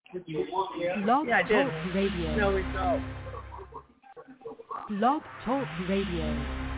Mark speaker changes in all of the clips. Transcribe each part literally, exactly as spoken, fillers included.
Speaker 1: Blog
Speaker 2: Yeah, I did.
Speaker 1: Talk Radio.
Speaker 2: No result.
Speaker 1: Blog Talk Radio.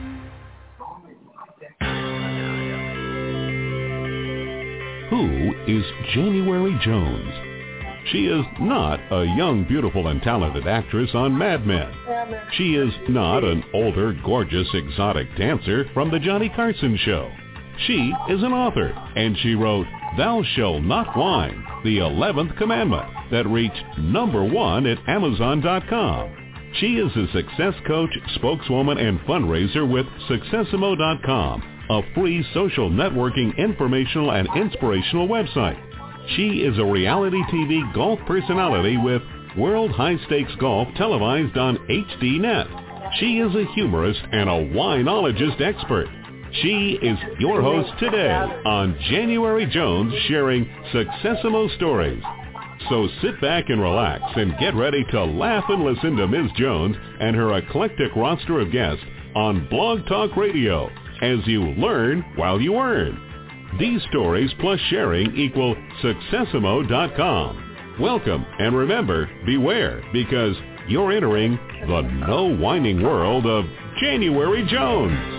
Speaker 3: Who is January Jones? She is not a young, beautiful, and talented actress on Mad Men. She is not an older, gorgeous, exotic dancer from The Johnny Carson Show. She is an author, and she wrote Thou Shalt Not Whine, the eleventh Commandment, that reached number one at Amazon dot com. She is a success coach, spokeswoman, and fundraiser with Successimo dot com, a free social networking, informational, and inspirational website. She is a reality T V golf personality with World High Stakes Golf televised on H D Net. She is a humorist and a winologist expert. She is your host today on January Jones, sharing Successimo stories. So sit back and relax and get ready to laugh and listen to Miz Jones and her eclectic roster of guests on Blog Talk Radio as you learn while you earn. These stories plus sharing equal Successimo dot com. Welcome, and remember, beware, because you're entering the no-whining world of January Jones.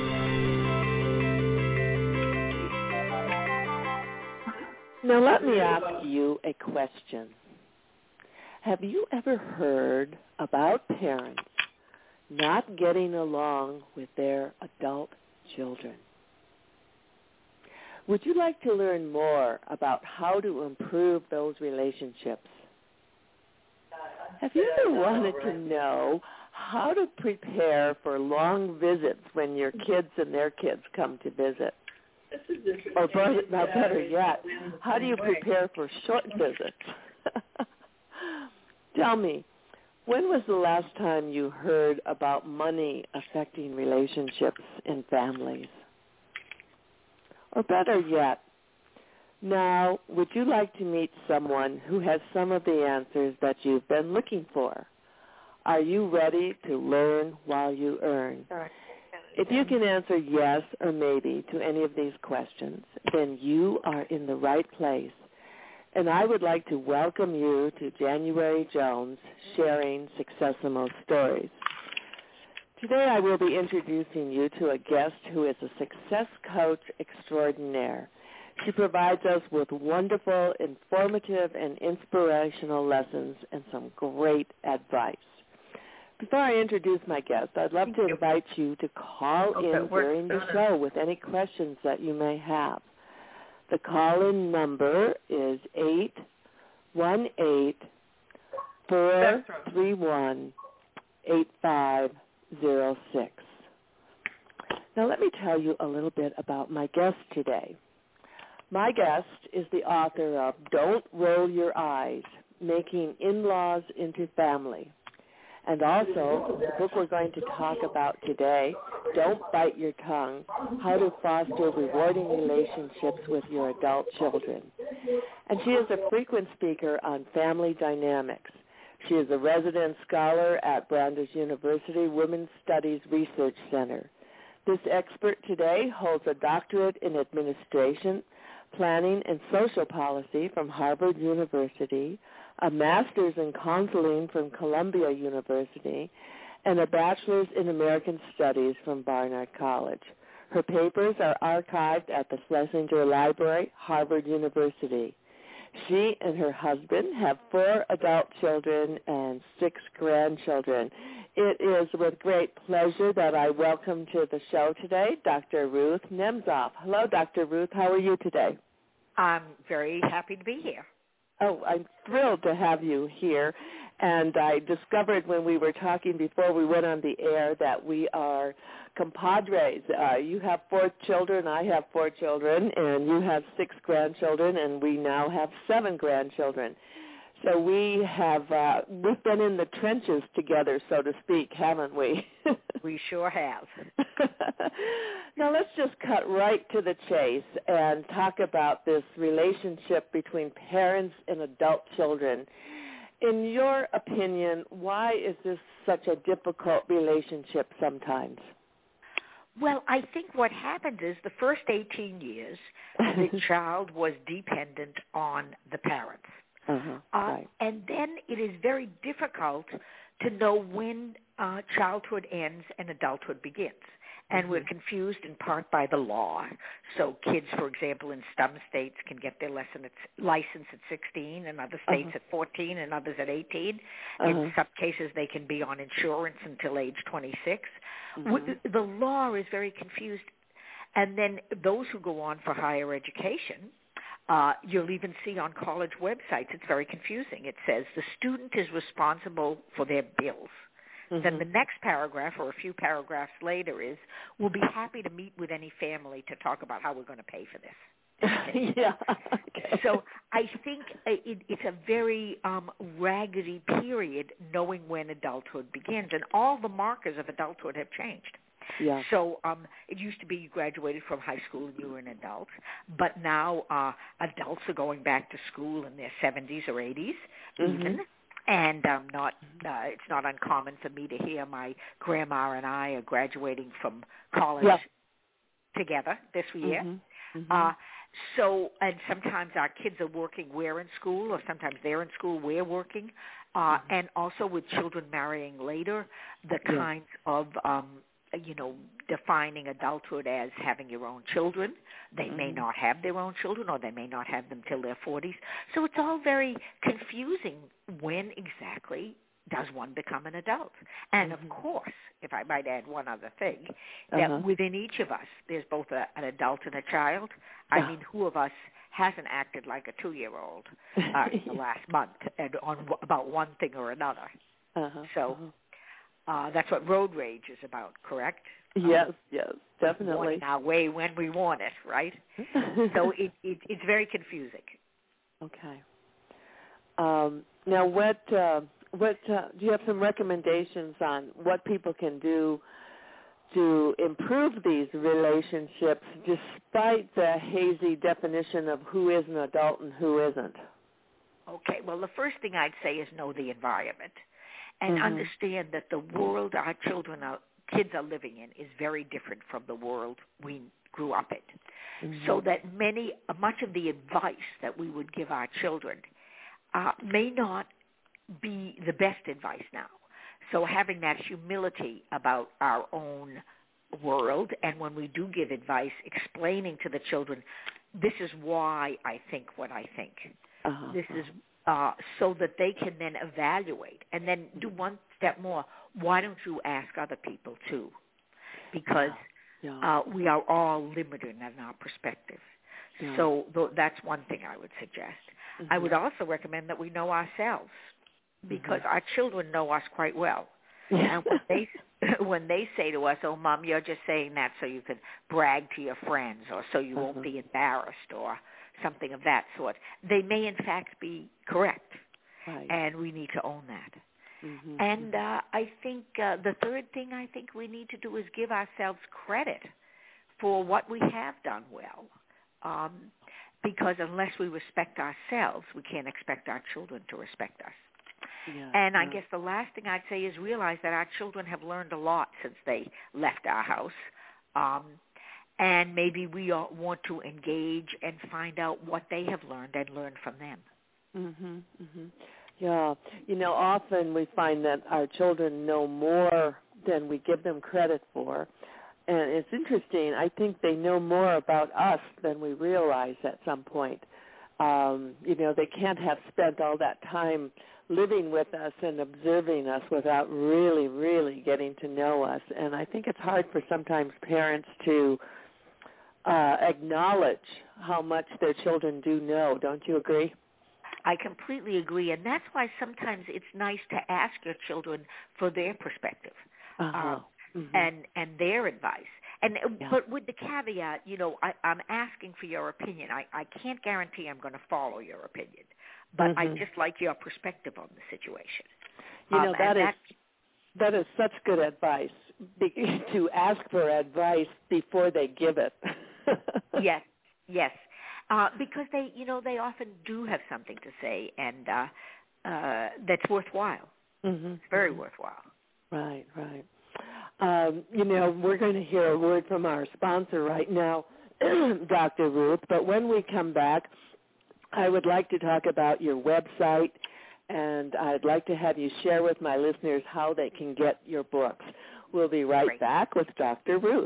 Speaker 2: Now let me ask you a question. Have you ever heard about parents not getting along with their adult children? Would you like to learn more about how to improve those relationships? Have you ever wanted to know how to prepare for long visits when your kids and their kids come to visit? Or better, better yet, how do you prepare for short visits? Tell me, when was the last time you heard about money affecting relationships in families? Or better yet, now, would you like to meet someone who has some of the answers that you've been looking for? Are you ready to learn while you earn? If you can answer yes or maybe to any of these questions, then you are in the right place. And I would like to welcome you to January Jones, sharing Successimo stories. Today I will be introducing you to a guest who is a success coach extraordinaire. She provides us with wonderful, informative, and inspirational lessons and some great advice. Before I introduce my guest, I'd love to invite you to call in during the show with any questions that you may have. The call-in number is eight one eight, four three one, eight five zero six. Now let me tell you a little bit about my guest today. My guest is the author of Don't Roll Your Eyes, Making In-Laws into Family. And also, the book we're going to talk about today, Don't Bite Your Tongue, How to Foster Rewarding Relationships with Your Adult Children. And she is a frequent speaker on family dynamics. She is a resident scholar at Brandeis University Women's Studies Research Center. This expert today holds a doctorate in administration, planning, and social policy from Harvard University, a master's in counseling from Columbia University, and a bachelor's in American Studies from Barnard College. Her papers are archived at the Schlesinger Library, Harvard University. She and her husband have four adult children and six grandchildren. It is with great pleasure that I welcome to the show today Doctor Ruth Nemzoff. Hello, Doctor Ruth. How are you today?
Speaker 4: I'm very happy to be here.
Speaker 2: Oh, I'm thrilled to have you here. And I discovered when we were talking before we went on the air that we are compadres. Uh, you have four children, I have four children, and you have six grandchildren, and we now have seven grandchildren. So we have uh, we've been in the trenches together, so to speak, haven't we?
Speaker 4: We sure have.
Speaker 2: Now let's just cut right to the chase and talk about this relationship between parents and adult children. In your opinion, why is this such a difficult relationship sometimes?
Speaker 4: Well, I think what happened is the first eighteen years, the child was dependent on the parents.
Speaker 2: Uh-huh,
Speaker 4: uh,
Speaker 2: right.
Speaker 4: And difficult to know when uh, childhood ends and adulthood begins. And mm-hmm. we're confused in part by the law. So kids, for example, in some states can get their lesson at, license at sixteen, in other states uh-huh. at fourteen, and others at eighteen. Uh-huh. In some cases, they can be on insurance until age twenty-six. Mm-hmm. The law is very confused. And then those who go on for higher education, uh, you'll even see on college websites, it's very confusing. It says the student is responsible for their bills. Mm-hmm. Then the next paragraph, or a few paragraphs later, is, we'll be happy to meet with any family to talk about how we're going to pay for this.
Speaker 2: yeah. Okay.
Speaker 4: So I think it, it's a very um, raggedy period knowing when adulthood begins, and all the markers of adulthood have changed.
Speaker 2: Yeah.
Speaker 4: So um, it used to be you graduated from high school and you were an adult, but now uh, adults are going back to school in their seventies or eighties mm-hmm. even. And um, not, uh, it's not uncommon for me to hear my grandma and I are graduating from college yeah. together this year. Mm-hmm. Mm-hmm. Uh, so, and sometimes our kids are working, we're in school, or sometimes they're in school, we're working. Uh, mm-hmm. And also with children marrying later, the yeah. kinds of, um, you know, defining adulthood as having your own children. They mm-hmm. may not have their own children, or they may not have them till their forties. So it's all very confusing. When exactly does one become an adult? And mm-hmm. of course, if I might add one other thing, that uh-huh. within each of us, there's both a, an adult and a child. I uh-huh. mean, who of us hasn't acted like a two-year-old uh, in the last month and on w- about one thing or another? Uh-huh. So uh, that's what road rage is about, correct?
Speaker 2: Yes,
Speaker 4: um,
Speaker 2: yes, definitely.
Speaker 4: Wanting our way when we want it, right? So it, it, it's very confusing.
Speaker 2: Okay. Um, now, what uh, what uh, do you have some recommendations on what people can do to improve these relationships, despite the hazy definition of who is an adult and who isn't?
Speaker 4: Okay. Well, the first thing I'd say is know the environment, and mm-hmm. understand that the world our children are kids are living in is very different from the world we grew up in. Mm-hmm. So that many, much of the advice that we would give our children uh, may not be the best advice now. So having that humility about our own world, and when we do give advice, explaining to the children, this is why I think what I think. Uh-huh. This is uh, so that they can then evaluate and then do one step more. Why don't you ask other people too? Because yeah. Yeah. Uh, we are all limited in our perspective. Yeah. So th- that's one thing I would suggest. Mm-hmm. I would also recommend that we know ourselves, because mm-hmm. our children know us quite well. Yeah. And when they when they say to us, "Oh, Mom, you're just saying that so you can brag to your friends, or so you uh-huh. won't be embarrassed," or something of that sort, they may in fact be correct, right. and we need to own that. Mm-hmm. And uh, I think uh, the third thing I think we need to do is give ourselves credit for what we have done well, um, because unless we respect ourselves, we can't expect our children to respect us. Yeah, and I yeah. guess the last thing I'd say is realize that our children have learned a lot since they left our house, um, and maybe we all want to engage and find out what they have learned and learn from them.
Speaker 2: Mm-hmm, mm-hmm. Yeah. You know, often we find that our children know more than we give them credit for. And it's interesting. I think they know more about us than we realize at some point. Um, you know, they can't have spent all that time living with us and observing us without really, really getting to know us. And I think it's hard for sometimes parents to uh, acknowledge how much their children do know. Don't you agree?
Speaker 4: I completely agree, and that's why sometimes it's nice to ask your children for their perspective uh-huh. uh, mm-hmm. and and their advice. And yeah. but with the caveat, you know, I, I'm asking for your opinion. I, I can't guarantee I'm going to follow your opinion, but mm-hmm. I just like your perspective on the situation.
Speaker 2: You
Speaker 4: um,
Speaker 2: know, that is that is such good advice, to ask for advice before they give it.
Speaker 4: Yes, yes. Uh, because they, you know, they often do have something to say, and uh, uh, that's worthwhile. Mm-hmm. It's very worthwhile.
Speaker 2: Right, right. Um, you know, we're going to hear a word from our sponsor right now, Doctor Ruth, but when we come back, I would like to talk about your website and I'd like to have you share with my listeners how they can get your books. We'll be right
Speaker 4: Great.
Speaker 2: back with Doctor Ruth.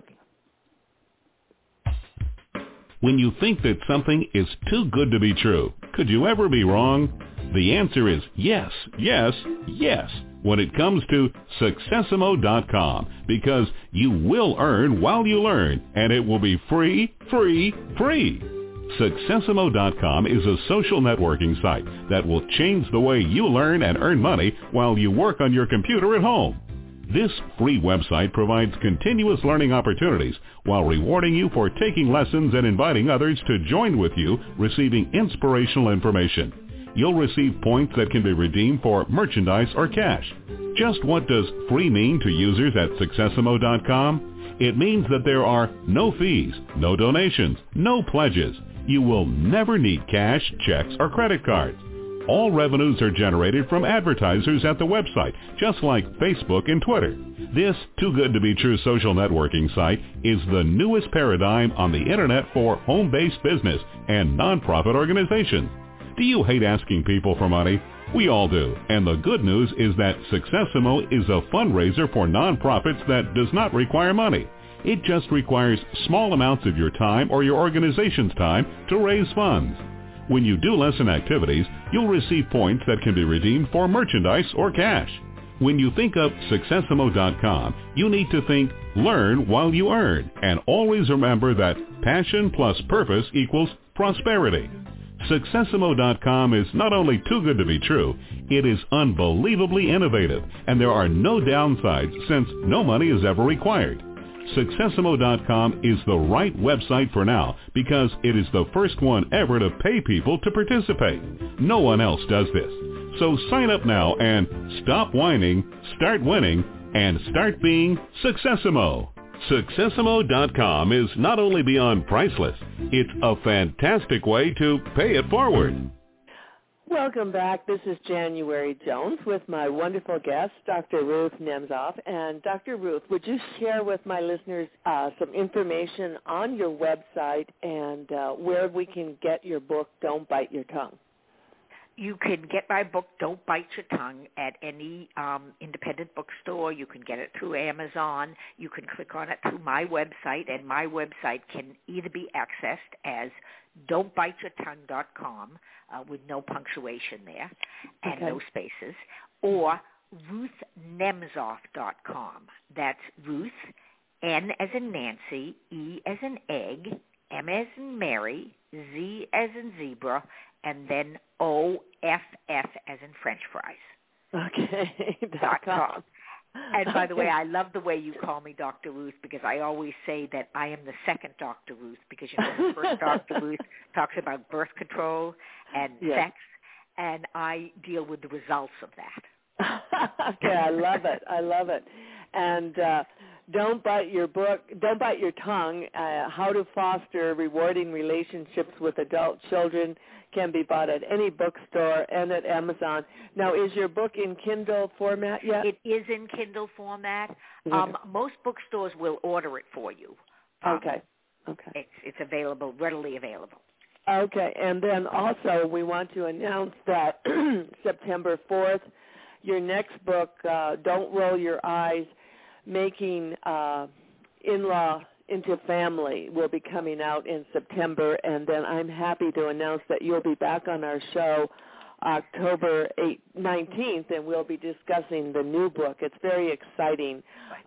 Speaker 3: When you think that something is too good to be true, could you ever be wrong? The answer is yes, yes, yes when it comes to Successimo dot com, because you will earn while you learn, and it will be free, free, free. Successimo dot com is a social networking site that will change the way you learn and earn money while you work on your computer at home. This free website provides continuous learning opportunities while rewarding you for taking lessons and inviting others to join with you receiving inspirational information. You'll receive points that can be redeemed for merchandise or cash. Just what does free mean to users at Successimo dot com? It means that there are no fees, no donations, no pledges. You will never need cash, checks, or credit cards. All revenues are generated from advertisers at the website, just like Facebook and Twitter. This too-good-to-be-true social networking site is the newest paradigm on the Internet for home-based business and nonprofit organizations. Do you hate asking people for money? We all do. And the good news is that Successimo is a fundraiser for nonprofits that does not require money. It just requires small amounts of your time or your organization's time to raise funds. When you do lesson activities, you'll receive points that can be redeemed for merchandise or cash. When you think of Successimo dot com, you need to think learn while you earn, and always remember that passion plus purpose equals prosperity. Successimo dot com is not only too good to be true, it is unbelievably innovative, and there are no downsides since no money is ever required. Successimo dot com is the right website for now because it is the first one ever to pay people to participate. No one else does this. So sign up now and stop whining, start winning, and start being Successimo. Successimo dot com is not only beyond priceless, it's a fantastic way to pay it forward.
Speaker 2: Welcome back. This is January Jones with my wonderful guest, Doctor Ruth Nemzoff. And Doctor Ruth, would you share with my listeners uh, some information on your website and uh, where we can get your book, Don't Bite Your Tongue?
Speaker 4: You can get my book, Don't Bite Your Tongue, at any um, independent bookstore. You can get it through Amazon. You can click on it through my website, and my website can either be accessed as don't bite your tongue dot com uh, with no punctuation there and
Speaker 2: okay.
Speaker 4: no spaces, or ruth nemzoff dot com. That's Ruth, N as in Nancy, E as in egg, M as in Mary, Z as in zebra, and then O F F as in French fries.
Speaker 2: Okay.
Speaker 4: dot com. And by the way, I love the way you call me Doctor Ruth because I always say that I am the second Doctor Ruth because, you know, the first Doctor Ruth talks about birth control and
Speaker 2: yes.
Speaker 4: sex, and I deal with the results of that.
Speaker 2: Okay, I love it. I love it. And uh, don't bite your book, don't bite your tongue, uh, How to Foster Rewarding Relationships with Adult Children can be bought at any bookstore and at Amazon. Now, is your book in Kindle format yet?
Speaker 4: It is in Kindle format. Um, most bookstores will order it for you. Um,
Speaker 2: okay. Okay.
Speaker 4: It's, it's available, readily available.
Speaker 2: Okay, and then also we want to announce that September fourth, your next book, uh, Don't Roll Your Eyes, Making uh, In-Law into Family, will be coming out in September, and then I'm happy to announce that you'll be back on our show October nineteenth, and we'll be discussing the new book. It's very exciting.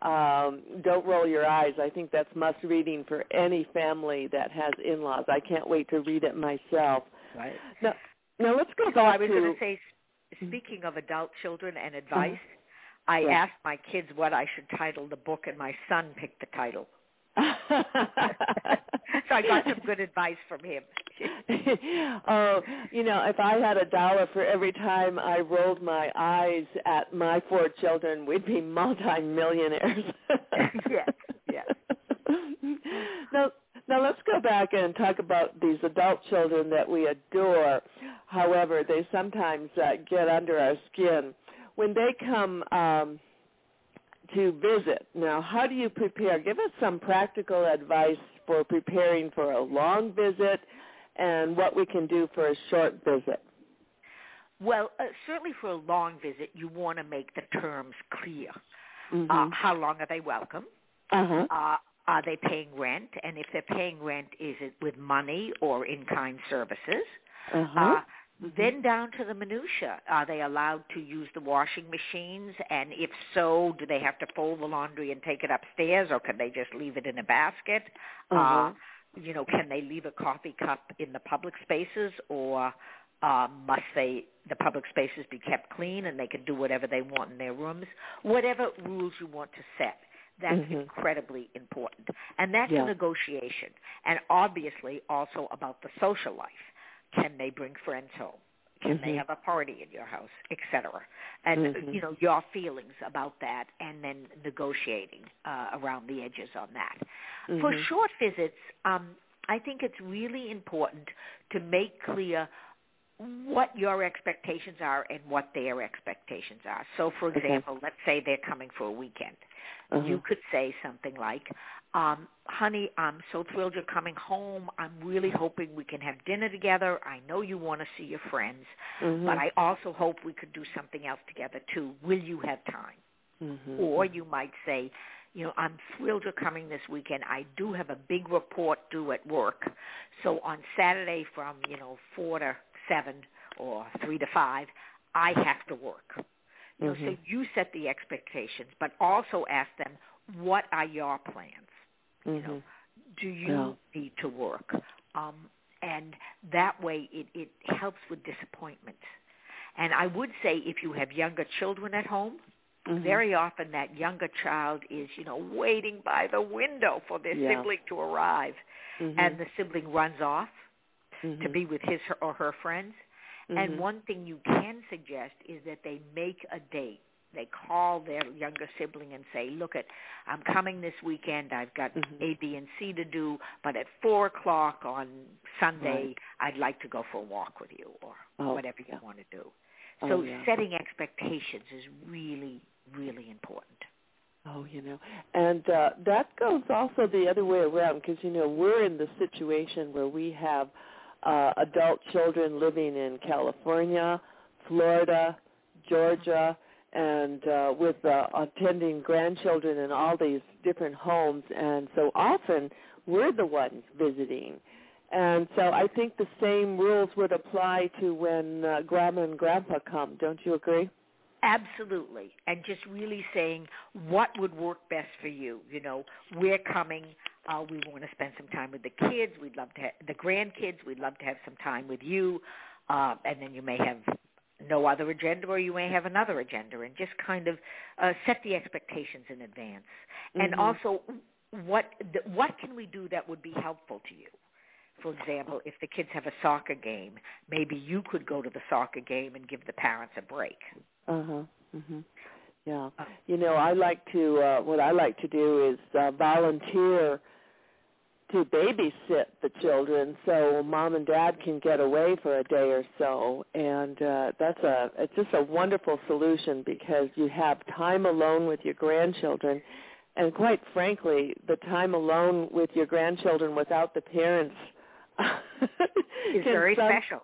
Speaker 2: Um, Don't Roll Your Eyes. I think that's must-reading for any family that has in-laws. I can't wait to read it myself.
Speaker 4: Right.
Speaker 2: Now, now let's go
Speaker 4: so
Speaker 2: back
Speaker 4: I was
Speaker 2: to...
Speaker 4: going to say, speaking of adult children and advice,
Speaker 2: mm-hmm.
Speaker 4: I
Speaker 2: right.
Speaker 4: asked my kids what I should title the book, and my son picked the title. So I got some good advice from him.
Speaker 2: Oh, you know, if I had a dollar for every time I rolled my eyes at my four children, we'd be multi-millionaires.
Speaker 4: Yes, yes.
Speaker 2: Now, now let's go back and talk about these adult children that we adore. However, they sometimes uh, get under our skin. When they come um, to visit, now, how do you prepare? Give us some practical advice for preparing for a long visit and what we can do for a short visit.
Speaker 4: Well, uh, certainly for a long visit, you want to make the terms clear.
Speaker 2: Mm-hmm.
Speaker 4: Uh, how long are they welcome?
Speaker 2: Uh-huh.
Speaker 4: Uh, are they paying rent? And if they're paying rent, is it with money or in-kind services?
Speaker 2: Uh-huh.
Speaker 4: Uh, then down to the minutia. Are they allowed to use the washing machines? And if so, do they have to fold the laundry and take it upstairs, or can they just leave it in a basket?
Speaker 2: Uh-huh.
Speaker 4: Uh, you know, can they leave a coffee cup in the public spaces, or uh, must they the public spaces be kept clean and they can do whatever they want in their rooms? Whatever rules you want to set. That's
Speaker 2: mm-hmm.
Speaker 4: incredibly important. And that's
Speaker 2: yeah.
Speaker 4: a negotiation. And obviously also about the social life. Can they bring friends home? Can
Speaker 2: mm-hmm.
Speaker 4: they have a party in your house, et cetera? And,
Speaker 2: mm-hmm.
Speaker 4: you know, your feelings about that, and then negotiating uh, around the edges on that.
Speaker 2: Mm-hmm.
Speaker 4: For short visits, um, I think it's really important to make clear what your expectations are and what their expectations are. So, for example,
Speaker 2: okay.
Speaker 4: let's say they're coming for a weekend.
Speaker 2: Uh-huh.
Speaker 4: You could say something like, um, honey, I'm so thrilled you're coming home. I'm really hoping we can have dinner together. I know you want to see your friends,
Speaker 2: mm-hmm.
Speaker 4: but I also hope we could do something else together, too. Will you have time?
Speaker 2: Mm-hmm.
Speaker 4: Or you might say, you know, I'm thrilled you're coming this weekend. I do have a big report due at work. So on Saturday from, you know, four to seven or three to five, I have to work. You know,
Speaker 2: mm-hmm.
Speaker 4: so you set the expectations, but also ask them, what are your plans?
Speaker 2: Mm-hmm.
Speaker 4: You know, do you
Speaker 2: yeah.
Speaker 4: need to work? Um, and that way it, it helps with disappointment. And I would say if you have younger children at home, mm-hmm. very often that younger child is, you know, waiting by the window for their
Speaker 2: yeah.
Speaker 4: sibling to arrive.
Speaker 2: Mm-hmm.
Speaker 4: And the sibling runs off
Speaker 2: mm-hmm.
Speaker 4: to be with his or her friends.
Speaker 2: Mm-hmm.
Speaker 4: And one thing you can suggest is that they make a date. They call their younger sibling and say, look, it, I'm coming this weekend. I've got
Speaker 2: mm-hmm.
Speaker 4: A, B, and C to do, but at four o'clock on Sunday,
Speaker 2: right.
Speaker 4: I'd like to go for a walk with you, or
Speaker 2: oh,
Speaker 4: whatever
Speaker 2: yeah.
Speaker 4: you want to do.
Speaker 2: Oh,
Speaker 4: so
Speaker 2: yeah.
Speaker 4: setting expectations is really, really important.
Speaker 2: Oh, you know, and uh, that goes also the other way around because, you know, we're in the situation where we have uh, adult children living in California, Florida, Georgia, and uh, with uh, attending grandchildren in all these different homes. And so often we're the ones visiting. And so I think the same rules would apply to when uh, Grandma and Grandpa come. Don't you agree?
Speaker 4: Absolutely. And just really saying what would work best for you. You know, we're coming. Uh, we want to spend some time with the kids. We'd love to have the grandkids. We'd love to have some time with you. Uh, and then you may have no other agenda, or you may have another agenda, and just kind of uh, set the expectations in advance. Mm-hmm. And also, what what can we do that would be helpful to you? For example, if the kids have a soccer game, maybe you could go to the soccer game and give the parents a break.
Speaker 2: Uh-huh. Mm-hmm. Yeah. You know, I like to, uh, what I like to do is uh, volunteer to babysit the children so mom and dad can get away for a day or so. And uh, that's a, it's just a wonderful solution because you have time alone with your grandchildren. And quite frankly, the time alone with your grandchildren without the parents
Speaker 4: is very some, special.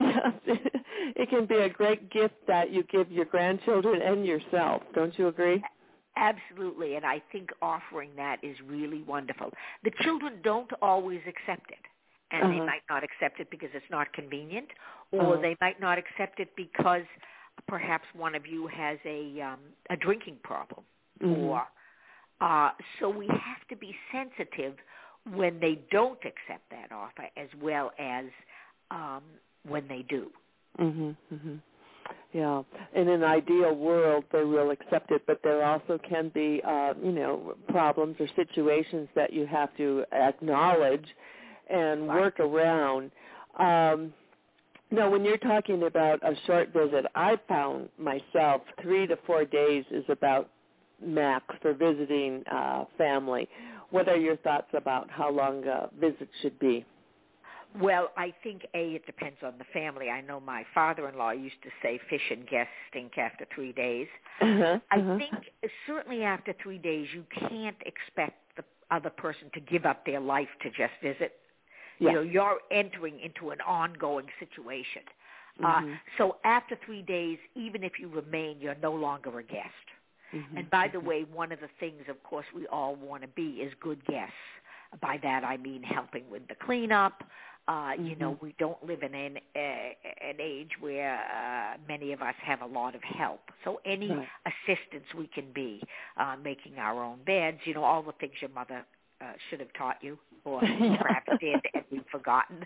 Speaker 2: It can be a great gift that you give your grandchildren and yourself. Don't you agree?
Speaker 4: Absolutely, and I think offering that is really wonderful. The children don't always accept it, and uh-huh. they might not accept it because it's not convenient, or uh-huh. they might not accept it because perhaps one of you has a um, a drinking problem, mm-hmm. or uh, so we have to be sensitive when they don't accept that offer, as well as um, when they do.
Speaker 2: Mm-hmm, mm-hmm. Yeah. In an ideal world, they will accept it, but there also can be, uh, you know, problems or situations that you have to acknowledge and work around. Um, no, when you're talking about a short visit, I found myself three to four days is about max for visiting uh, family. What are your thoughts about how long a visit should be?
Speaker 4: Well, I think, A, it depends on the family. I know my father-in-law used to say fish and guests stink after three days.
Speaker 2: Uh-huh,
Speaker 4: I
Speaker 2: uh-huh.
Speaker 4: think certainly after three days you can't expect the other person to give up their life to just visit.
Speaker 2: Yeah.
Speaker 4: You know, you're entering into an ongoing situation. Mm-hmm. Uh, so after three days, even if you remain, you're no longer a guest. Mm-hmm. And by the mm-hmm. way, one of the things, of course, we all want to be is good guests. By that I mean helping with the cleanup. Uh, mm-hmm. You know, we don't live in an, uh, an age where uh, many of us have a lot of help. So any right. assistance we can be, uh, making our own beds, you know, all the things your mother uh, should have taught you, or perhaps did and we've forgotten,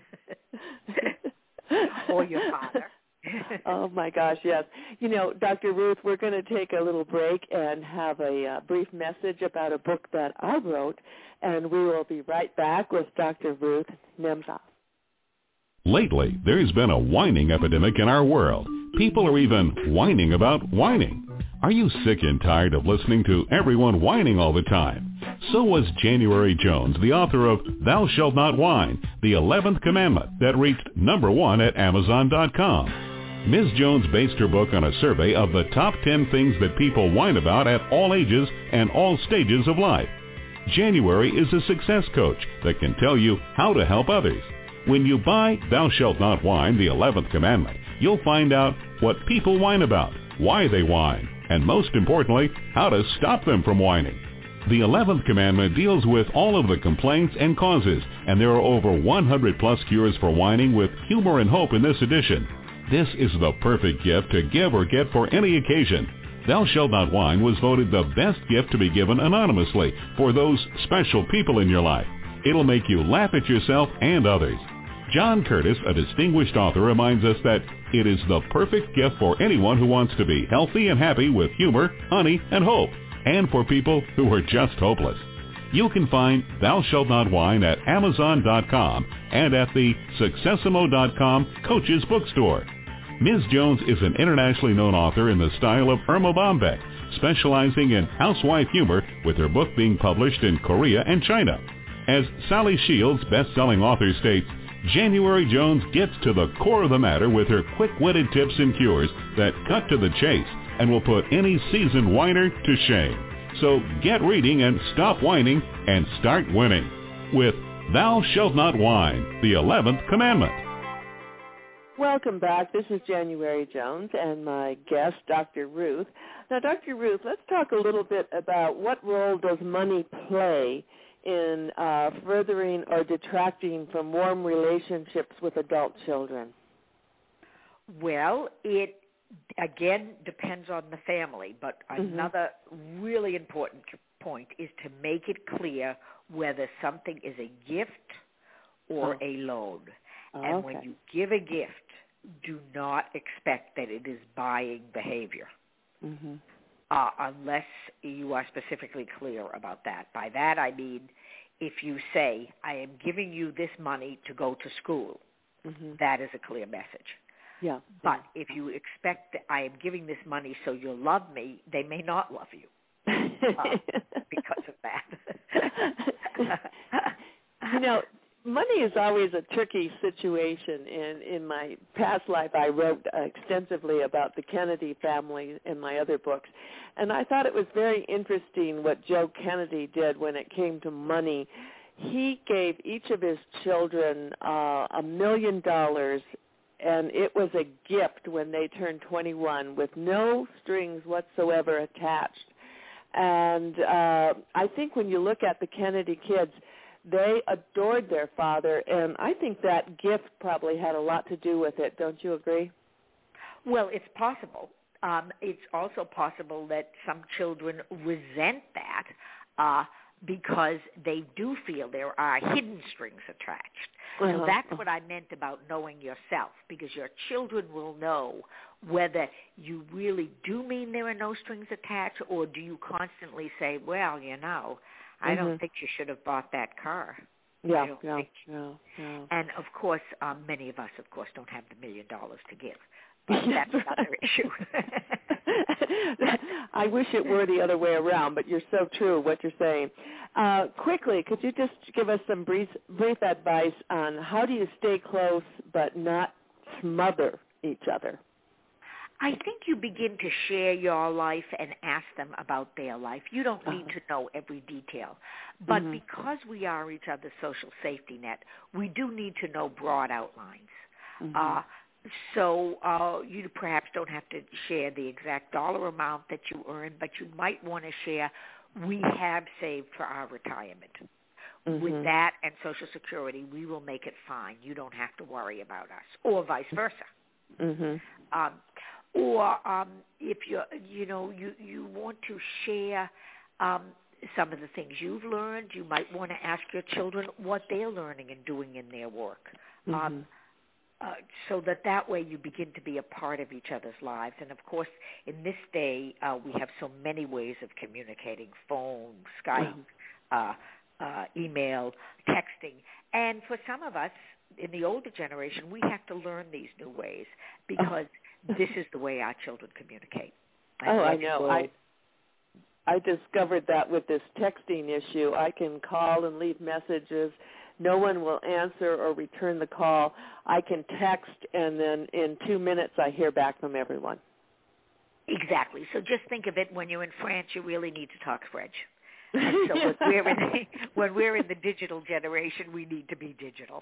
Speaker 4: or your father.
Speaker 2: Oh, my gosh, yes. You know, Doctor Ruth, we're going to take a little break and have a uh, brief message about a book that I wrote, and we will be right back with Doctor Ruth Nemcoff.
Speaker 3: Lately, there's been a whining epidemic in our world. People are even whining about whining. Are you sick and tired of listening to everyone whining all the time? So was January Jones, the author of Thou Shalt Not Whine, the eleventh Commandment, that reached number one at Amazon dot com. Miz Jones based her book on a survey of the top ten things that people whine about at all ages and all stages of life. January is a success coach that can tell you how to help others. When you buy Thou Shalt Not Whine, the eleventh Commandment, you'll find out what people whine about, why they whine, and most importantly, how to stop them from whining. The eleventh Commandment deals with all of the complaints and causes, and there are over one hundred plus cures for whining with humor and hope in this edition. This is the perfect gift to give or get for any occasion. Thou Shalt Not Whine was voted the best gift to be given anonymously for those special people in your life. It'll make you laugh at yourself and others. John Curtis, a distinguished author, reminds us that it is the perfect gift for anyone who wants to be healthy and happy with humor, honey, and hope, and for people who are just hopeless. You can find Thou Shalt Not Whine at Amazon dot com and at the Successimo dot com Coaches Bookstore. Miz Jones is an internationally known author in the style of Irma Bombeck, specializing in housewife humor, with her book being published in Korea and China. As Sally Shields, best-selling author, states, January Jones gets to the core of the matter with her quick-witted tips and cures that cut to the chase and will put any seasoned whiner to shame. So get reading and stop whining and start winning with Thou Shalt Not Whine, the eleventh Commandment.
Speaker 2: Welcome back. This is January Jones and my guest, Doctor Ruth. Now, Doctor Ruth, let's talk a little bit about what role does money play in uh, furthering or detracting from warm relationships with adult children.
Speaker 4: Well, it, again, depends on the family, but mm-hmm. another really important point is to make it clear whether something is a gift or oh. a loan. Oh, and
Speaker 2: okay.
Speaker 4: when you give a gift, do not expect that it is buying behavior,
Speaker 2: mm-hmm.
Speaker 4: uh, unless you are specifically clear about that. By that I mean, if you say, I am giving you this money to go to school, mm-hmm. that is a clear message.
Speaker 2: Yeah.
Speaker 4: But if you expect that I am giving this money so you'll love me, they may not love you uh, because of that.
Speaker 2: You know, money is always a tricky situation. In, in my past life, I wrote extensively about the Kennedy family in my other books. And I thought it was very interesting what Joe Kennedy did when it came to money. He gave each of his children uh, a million dollars, and it was a gift when they turned twenty-one with no strings whatsoever attached. And uh, I think when you look at the Kennedy kids, they adored their father, and I think that gift probably had a lot to do with it. Don't you agree?
Speaker 4: Well, it's possible. Um, it's also possible that some children resent that uh, because they do feel there are hidden strings attached. Uh-huh. So that's what I meant about knowing yourself, because your children will know whether you really do mean there are no strings attached, or do you constantly say, well, you know, I mm-hmm. don't think you should have bought that car.
Speaker 2: Yeah, yeah, yeah, yeah.
Speaker 4: And, of course, um, many of us, of course, don't have the million dollars to give. But that's another issue.
Speaker 2: I wish it were the other way around, but you're so true what you're saying. Uh, quickly, could you just give us some brief, brief advice on how do you stay close but not smother each other?
Speaker 4: I think you begin to share your life and ask them about their life. You don't need uh-huh. to know every detail. But mm-hmm. because we are each other's social safety net, we do need to know broad outlines. Mm-hmm. Uh, so uh, you perhaps don't have to share the exact dollar amount that you earn, but you might want to share, we have saved for our retirement. Mm-hmm. With that and Social Security, we will make it fine. You don't have to worry about us, or vice versa.
Speaker 2: Mm-hmm.
Speaker 4: Um, or um, if you you know you, you want to share um, some of the things you've learned, you might want to ask your children what they're learning and doing in their work.
Speaker 2: Mm-hmm.
Speaker 4: Um, uh, so that that way you begin to be a part of each other's lives. And, of course, in this day, uh, we have so many ways of communicating, phone, Skype, mm-hmm. uh, uh, email, texting. And for some of us in the older generation, we have to learn these new ways because oh. this is the way our children communicate.
Speaker 2: And oh, I know. I I discovered that with this texting issue. I can call and leave messages. No one will answer or return the call. I can text, and then in two minutes I hear back from everyone.
Speaker 4: Exactly. So just think of it, when you're in France, you really need to talk French. And so when we're, in the, when we're in the digital generation, we need to be digital.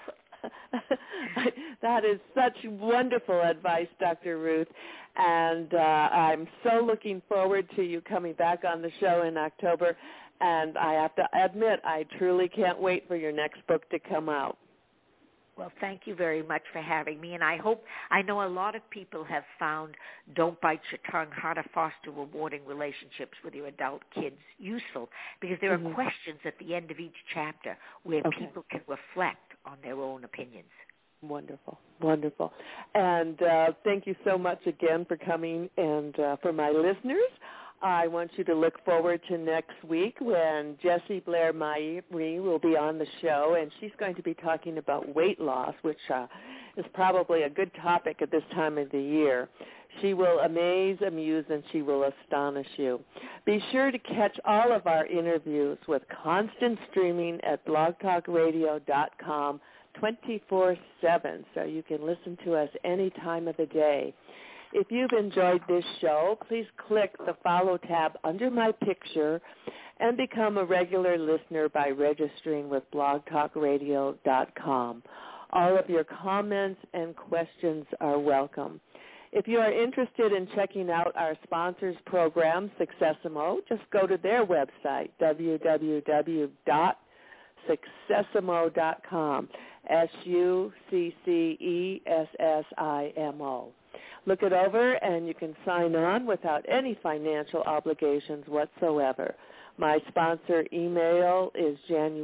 Speaker 2: That is such wonderful advice, Doctor Ruth. And uh, I'm so looking forward to you coming back on the show in October. And I have to admit, I truly can't wait for your next book to come out.
Speaker 4: Well, thank you very much for having me. And I hope, I know a lot of people have found Don't Bite Your Tongue, How to Foster Rewarding Relationships with Your Adult Kids useful, because there mm-hmm. are questions at the end of each chapter where okay. people can reflect on their own opinions.
Speaker 2: Wonderful, wonderful. And uh, thank you so much again for coming. And uh, for my listeners, I want you to look forward to next week when Jessie Blair-Marie will be on the show, and she's going to be talking about weight loss, which uh, is probably a good topic at this time of the year. She will amaze, amuse, and she will astonish you. Be sure to catch all of our interviews with constant streaming at blog talk radio dot com twenty-four seven, so you can listen to us any time of the day. If you've enjoyed this show, please click the follow tab under my picture and become a regular listener by registering with blog talk radio dot com. All of your comments and questions are welcome. If you are interested in checking out our sponsors program, Successimo, just go to their website, w w w dot successimo dot com, S U C C E S S I M O. Look it over, and you can sign on without any financial obligations whatsoever. My sponsor email is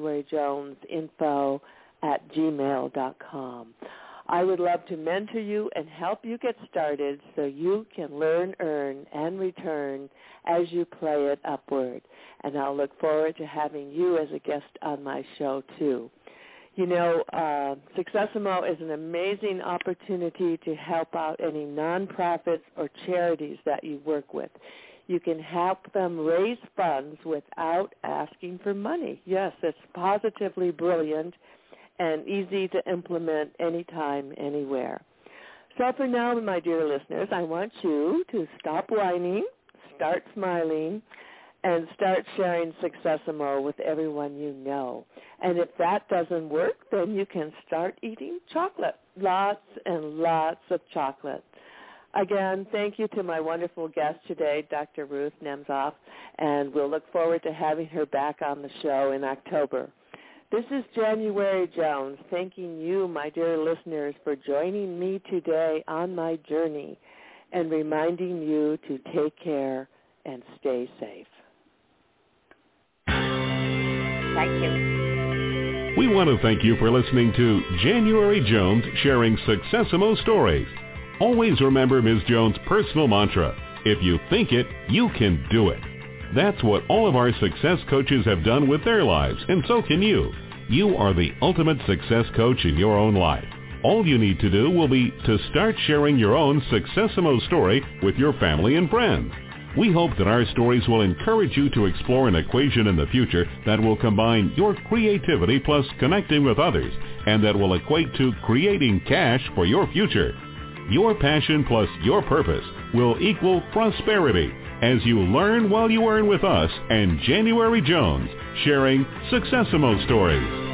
Speaker 2: januaryjonesinfo at gmail dot com. I would love to mentor you and help you get started so you can learn, earn, and return as you play it upward. And I'll look forward to having you as a guest on my show, too. You know, uh, Successimo is an amazing opportunity to help out any nonprofits or charities that you work with. You can help them raise funds without asking for money. Yes, it's positively brilliant and easy to implement anytime, anywhere. So for now, my dear listeners, I want you to stop whining, start smiling, and start sharing Successimo with everyone you know. And if that doesn't work, then you can start eating chocolate, lots and lots of chocolate. Again, thank you to my wonderful guest today, Doctor Ruth Nemzoff, and we'll look forward to having her back on the show in October. This is January Jones, thanking you, my dear listeners, for joining me today on my journey and reminding you to take care and stay safe.
Speaker 4: Thank you.
Speaker 3: We want to thank you for listening to January Jones sharing Successimo stories. Always remember Miz Jones' personal mantra, if you think it, you can do it. That's what all of our success coaches have done with their lives, and so can you. You are the ultimate success coach in your own life. All you need to do will be to start sharing your own Successimo story with your family and friends. We hope that our stories will encourage you to explore an equation in the future that will combine your creativity plus connecting with others, and that will equate to creating cash for your future. Your passion plus your purpose will equal prosperity as you learn while you earn with us and January Jones, sharing Successimo stories.